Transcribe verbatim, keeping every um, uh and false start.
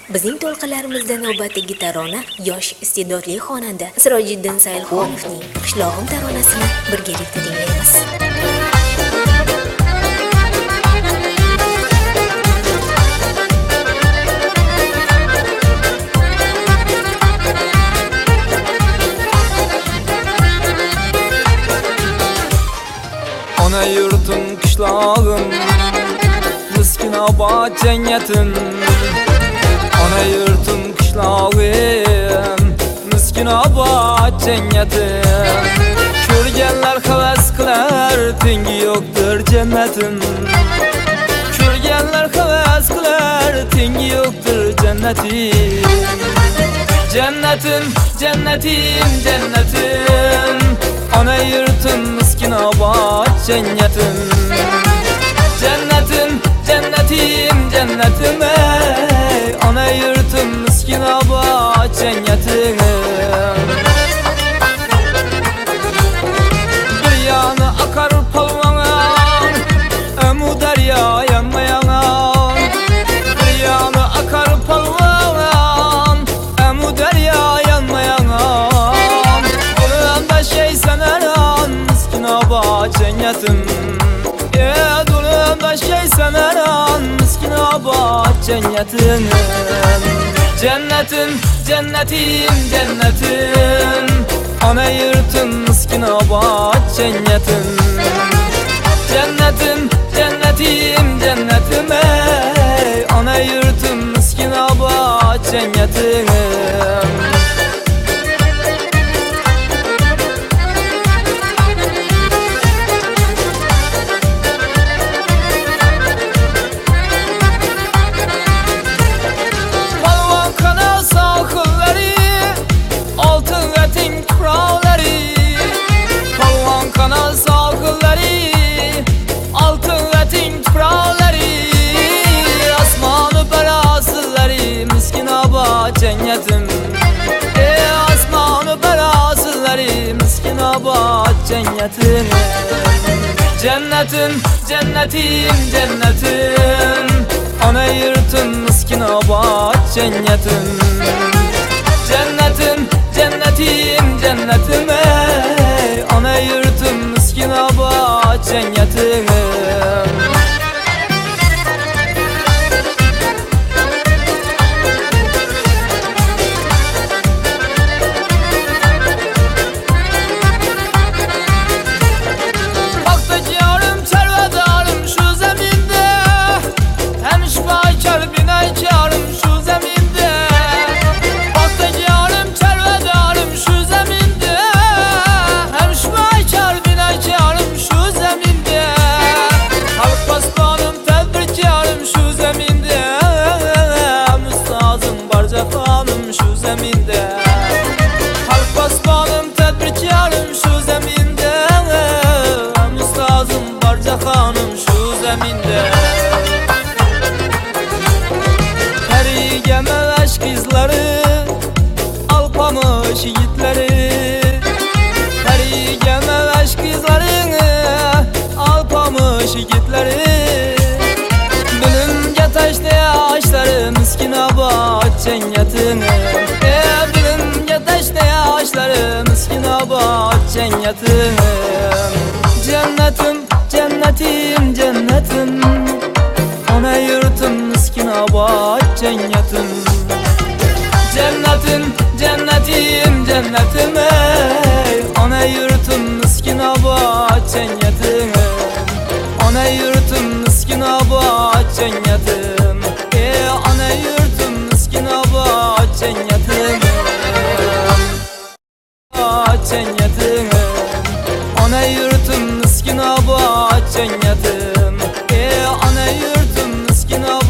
Bizning to'lqinlarimizda navbatdagi tarona yosh iste'dodli xonanda Sirojiddin Sayilxonovning Qishlog'im taronasini birgalikda tinglaymiz. Ona yurtum qishlog'im miskin obod jannatim. Ona yurtum qishlog'im miskin obod jannatim. Ko'rganlar havas qilar, tengi yo'qdir jannatim. Ko'rganlar havas qilar, tengi yo'qdir jannatim. Jannatim, jannatim, jannatim. Ona yurtum miskin obod jannatim. Jannatim, jannatim, jannatim. Ona yurtum miskin obod jannatim. Bir yana akar polvon, amu daryo yanmayan. Bir yana akar polvon, amu daryo yanmayan. Ondan şey sanaran miskin obod jannatim. Ya durumda şey sanaran miskin obod jannatim. Jannatim, jannatim, jannatim. Ona yurtum miskin obod jannatim. Jannatim, jannatim, jannatim. Ona yurtum miskin obod jannatim. Cennetim, ey asmanı belasıları miskin obod cennetim. Cennetim, cennetim, cennetim. Ona yurtum miskin obod cennetim. Cennetim, cennetim, cennetim. Ona yurtum miskin obod cennetim. Halk basmanım tedbirkarım şu zeminde. Müstazım barca hanım şu zeminde. Periye meleş kızları, alpamış yiğitleri. Periye meleş kızları, alpamış yiğitleri. Bilimge taştı ağaçları miskin obod cennetim. Miskin obod cennetim. Cennetim, cennetim, cennetim. Ona yurtum miskin obod cennetim. Cennetim, cennetim, cennetim. Ona yurtum miskin obod cennetim. Ona yurtum miskin obod cennetim. Ey ona yurtum miskin obod cennetim. Cennetim. Ona